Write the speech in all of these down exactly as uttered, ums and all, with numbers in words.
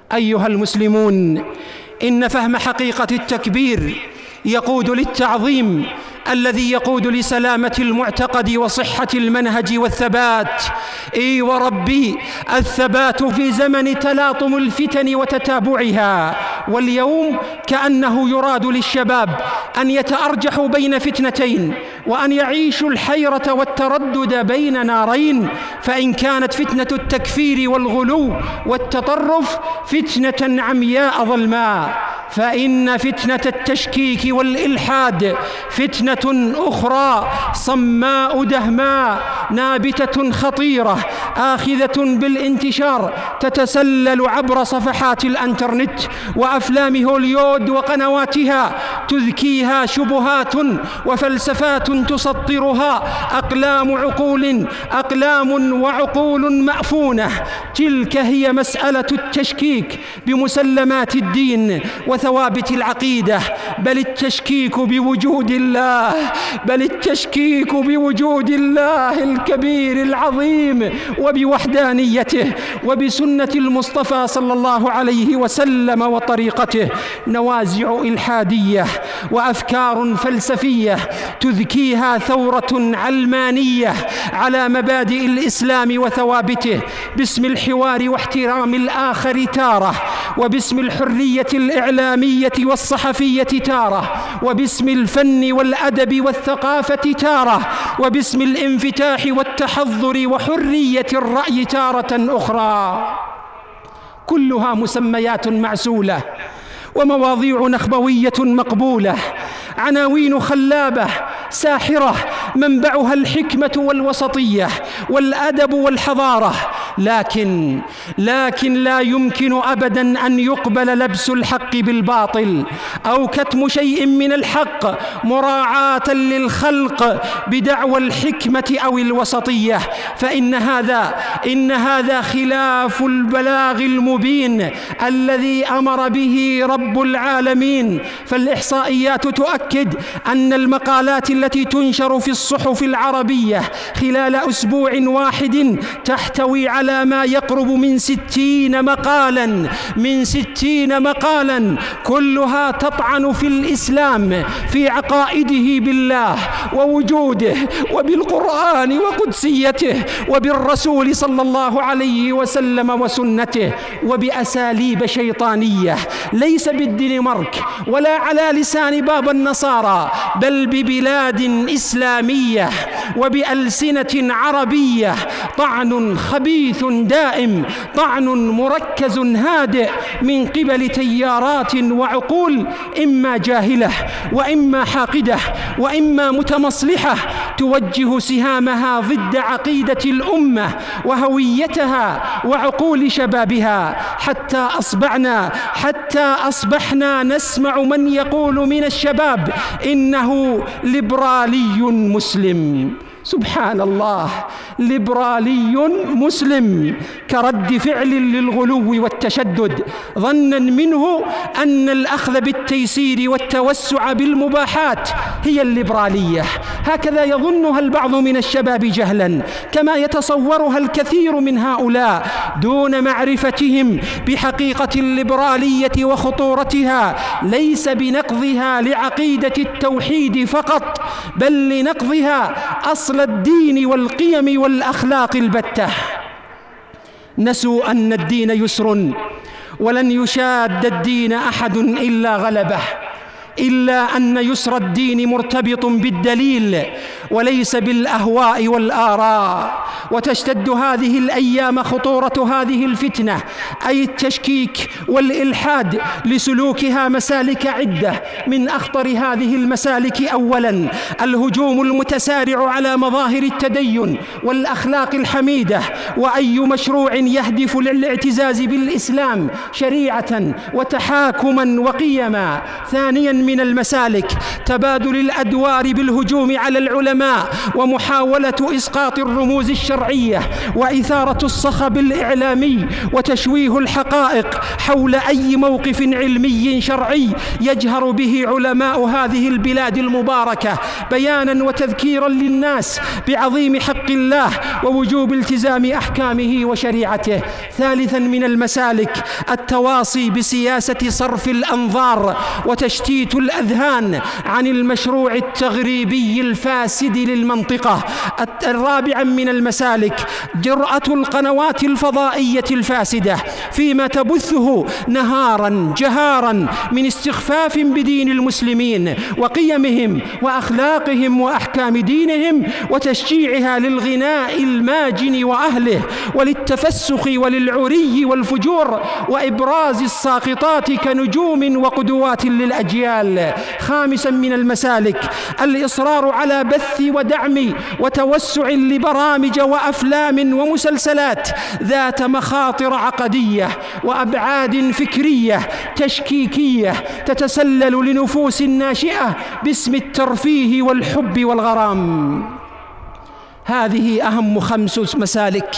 أيها المسلمون، إن فهم حقيقة التكبير يقود للتعظيم الذي يقود لسلامة المعتقد وصحة المنهج والثبات. إي وربي، الثبات في زمن تلاطم الفتن وتتابعها. واليوم كأنه يراد للشباب أن يتأرجحوا بين فتنتين، وأن يعيشوا الحيرة والتردد بين نارين. فإن كانت فتنة التكفير والغلو والتطرف فتنة عمياء ظلماء، فإن فتنة التشكيك والإلحاد فتنة أخرى صماء دهماء نابتة خطيرة آخذة بالانتشار، تتسلل عبر صفحات الانترنت وأفلام هوليود وقنواتها، تذكيها شبهات وفلسفات تسطرها أقلام عقول أقلام وعقول مأفونة. تلك هي مسألة التشكيك بمسلمات الدين وثوابت العقيدة، بل التشكيك بوجود الله، بل التشكيك بوجود الله الكبير العظيم وبوحدانيته وبسنة المصطفى صلى الله عليه وسلم وطريقته. نوازع إلحادية وأفكار فلسفية تذكيها ثورة علمانية على مبادئ الإسلام وثوابته، باسم الحوار واحترام الآخر تارة، وباسم الحرية الإعلامية والصحفية تارة، وباسم الفن والأدب والثقافة تارة، وباسم الانفتاح والتحضر وحرية الرأي تارة أخرى. كلها مسميات معسولة ومواضيع نخبوية مقبولة، عناوين خلابة ساحرة منبعها الحكمة والوسطية والأدب والحضارة. لكن لكن لا يمكن أبداً أن يقبل لبس الحق بالباطل أو كتم شيء من الحق مراعاة للخلق بدعوى الحكمة أو الوسطية، فإن هذا إن هذا خلاف البلاغ المبين الذي أمر به رب العالمين. فالإحصائيات تؤكد أن المقالات التي تنشر في الصحف العربية خلال أسبوع واحد تحتوي على ما يقرب من ستين مقالا من ستين مقالا كلها تطعن في الإسلام، في عقائده بالله ووجوده وبالقرآن وقدسيته وبالرسول صلى الله عليه وسلم وسنته، وبأساليب شيطانية ليس بالدنمارك ولا على لسان باب النصارى، بل ببلاد إسلامية وبألسنة عربية. طعن خبيث دائم، طعن مركز هادئ من قبل تيارات وعقول إما جاهلة وإما حاقدة وإما متمصلحة توجه سهامها ضد عقيدة الأمة وهويتها وعقول شبابها، حتى أصبحنا حتى أصبحنا نسمع من يقول من الشباب إنه ليبرالي مسلم. سبحان الله، ليبرالي مسلم، كرد فعل للغلو والتشدد، ظنا منه أن الأخذ بالتيسير والتوسع بالمباحات هي الليبرالية. هكذا يظنها البعض من الشباب جهلا، كما يتصورها الكثير من هؤلاء دون معرفتهم بحقيقة الليبرالية وخطورتها، ليس بنقضها لعقيدة التوحيد فقط، بل لنقضها أصل الدين والقيم والأخلاق البتة. نسوا أن الدين يسر، ولن يشاد الدين أحد إلا غلبه، إلا أن يسر الدين مرتبط بالدليل وليس بالأهواء والآراء. وتشتد هذه الأيام خطورة هذه الفتنة، أي التشكيك والإلحاد، لسلوكها مسالك عدة. من أخطر هذه المسالك أولاً الهجوم المتسارع على مظاهر التدين والأخلاق الحميدة، وأي مشروع يهدف للاعتزاز بالإسلام شريعة وتحاكما وقيما. ثانياً من المسالك تبادل الأدوار بالهجوم على العلماء العلماء ومحاولة إسقاط الرموز الشرعية وإثارة الصخب الإعلامي وتشويه الحقائق حول أي موقف علمي شرعي يجهر به علماء هذه البلاد المباركة بيانا وتذكيرا للناس بعظيم حق الله ووجوب التزام أحكامه وشريعته. ثالثا من المسالك التواصي بسياسة صرف الأنظار وتشتيت الأذهان عن المشروع التغريبي الفاسد للمنطقة. الرابعا من المسالك جرأة القنوات الفضائية الفاسدة فيما تبثه نهارا جهارا من استخفاف بدين المسلمين وقيمهم وأخلاقهم وأحكام دينهم وتشجيعها للغناء الماجن وأهله وللتفسخ وللعري والفجور وإبراز الساقطات كنجوم وقدوات للأجيال. خامسا من المسالك الإصرار على بث ودعم وتوسع لبرامج وأفلام ومسلسلات ذات مخاطر عقدية وأبعاد فكرية تشكيكية تتسلل لنفوس ناشئة باسم الترفيه والحب والغرام. هذه أهم خمس مسالك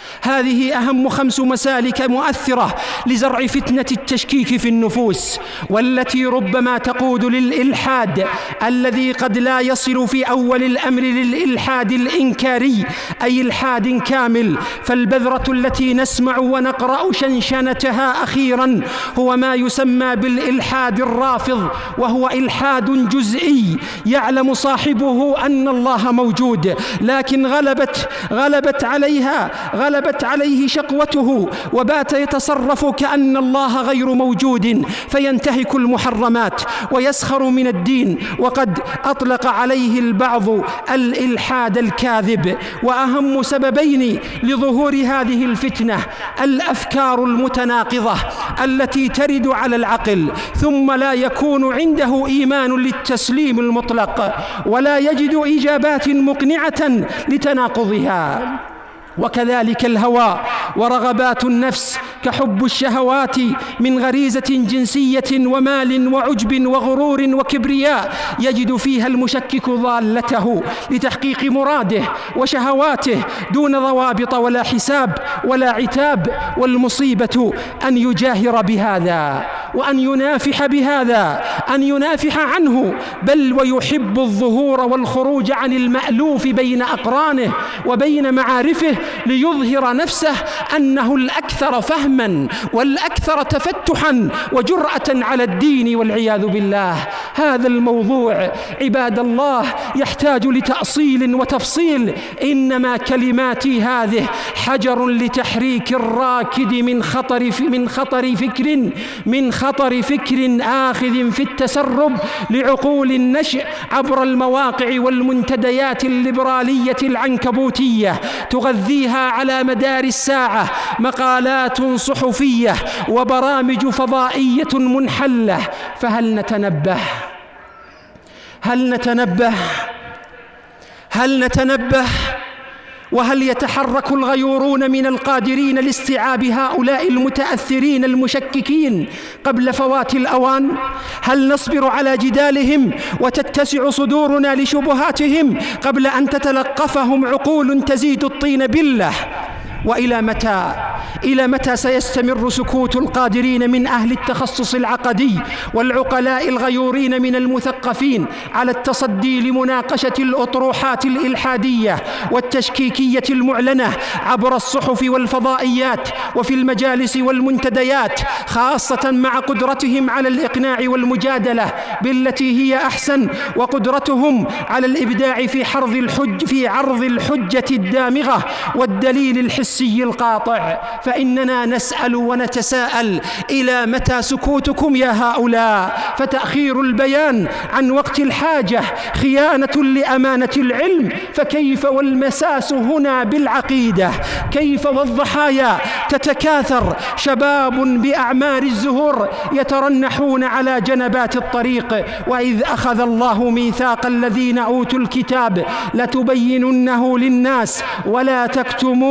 هذه أهم خمس مسالك مؤثرة لزرع فتنة التشكيك في النفوس، والتي ربما تقود للإلحاد الذي قد لا يصل في أول الأمر للإلحاد الإنكاري أي إلحاد كامل. فالبذرة التي نسمع ونقرأ شنشنتها أخيرا هو ما يسمى بالإلحاد الرافض، وهو إلحاد جزئي يعلم صاحبه أن الله موجود، لكن غلبت غلبت عليها غلبت عليه شقوته وبات يتصرف كأن الله غير موجود، فينتهك المحرمات ويسخر من الدين. وقد أطلق عليه البعض الإلحاد الكاذب. وأهم سببين لظهور هذه الفتنة الأفكار المتناقضة التي ترد على العقل ثم لا يكون عنده إيمان للتسليم المطلق ولا يجد إجابات مقنعة لتناقضها. وكذلك الهوى ورغبات النفس كحب الشهوات من غريزة جنسية ومال وعجب وغرور وكبرياء يجد فيها المشكك ضالته لتحقيق مراده وشهواته دون ضوابط ولا حساب ولا عتاب. والمصيبة أن يجاهر بهذا وأن ينافح بهذا أن ينافح عنه، بل ويحب الظهور والخروج عن المألوف بين أقرانه وبين معارفه ليظهر نفسه أنه الأكثر فهما والأكثر تفتحا وجرأة على الدين والعياذ بالله. هذا الموضوع عباد الله يحتاج لتأصيل وتفصيل. إنما كلماتي هذه حجر لتحريك الراكد من خطر من خطر فكر من خطر فكر آخذ في التسرب لعقول النشء عبر المواقع والمنتديات الليبرالية العنكبوتية تغذيها على مدار الساعة مقالات صحفية وبرامج فضائية منحلة. فهل نتنبه هل نتنبه هل نتنبه وهل يتحرك الغيورون من القادرين لاستيعاب هؤلاء المتأثرين المشككين قبل فوات الأوان؟ هل نصبر على جدالهم وتتسع صدورنا لشبهاتهم قبل أن تتلقفهم عقول تزيد الطين بلة؟ وإلى متى إلى متى سيستمر سكوت القادرين من أهل التخصص العقدي والعقلاء الغيورين من المثقفين على التصدي لمناقشة الأطروحات الإلحادية والتشكيكية المعلنة عبر الصحف والفضائيات وفي المجالس والمنتديات، خاصة مع قدرتهم على الإقناع والمجادلة بالتي هي أحسن وقدرتهم على الإبداع في عرض الحج في عرض الحجة الدامغة والدليل الحسي القاطع؟ فإننا نسأل ونتساءل: إلى متى سكوتكم يا هؤلاء؟ فتأخير البيان عن وقت الحاجة خيانة لأمانة العلم، فكيف والمساس هنا بالعقيدة؟ كيف والضحايا تتكاثر؟ شباب بأعمار الزهور يترنحون على جنبات الطريق. وإذ أخذ الله ميثاق الذين أوتوا الكتاب لتبيننه للناس ولا تكتمونه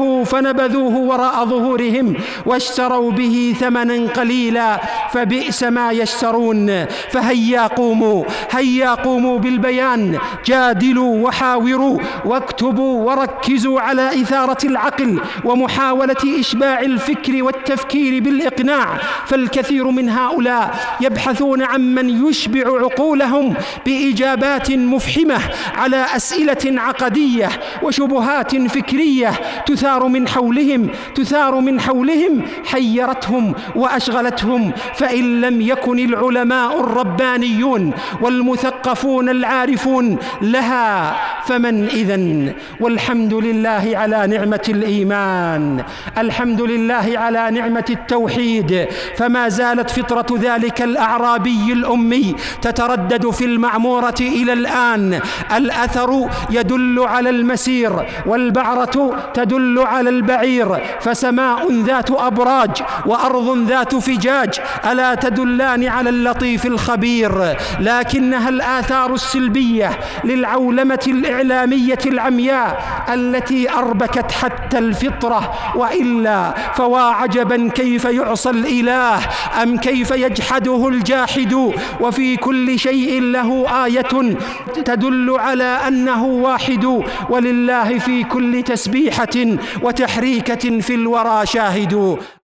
له فنبذوه وراء ظهورهم واشتروا به ثمنا قليلا فبئس ما يشترون. فهيا قوموا هيا قوموا بالبيان، جادلوا وحاوروا واكتبوا وركزوا على إثارة العقل ومحاولة إشباع الفكر والتفكير بالإقناع، فالكثير من هؤلاء يبحثون عن من يشبع عقولهم بإجابات مفحمة على أسئلة عقدية وشبهات فكرية تثار من حولهم تثار من حولهم حيرتهم وأشغلتهم. فإن لم يكن العلماء الربانيون والمثقفون العارفون لها فمن إذن؟ والحمد لله على نعمة الإيمان، الحمد لله على نعمة التوحيد، فما زالت فطرة ذلك الأعرابي الأمي تتردد في المعمورة إلى الآن. الأثر يدل على المسير والبعرة تدل على البعير، فسماء ذات أبراج وأرض ذات فجاج ألا تدلان على اللطيف الخبير؟ لكنها الآثار السلبية للعولمة الإعلامية العمياء التي أربكت حتى الفطرة. وإلا فوا عجبا كيف يعصى الإله أم كيف يجحده الجاحد، وفي كل شيء له آية تدل على أنه واحد، ولله في كل تسبيحة وتحريكة في الورى شاهد.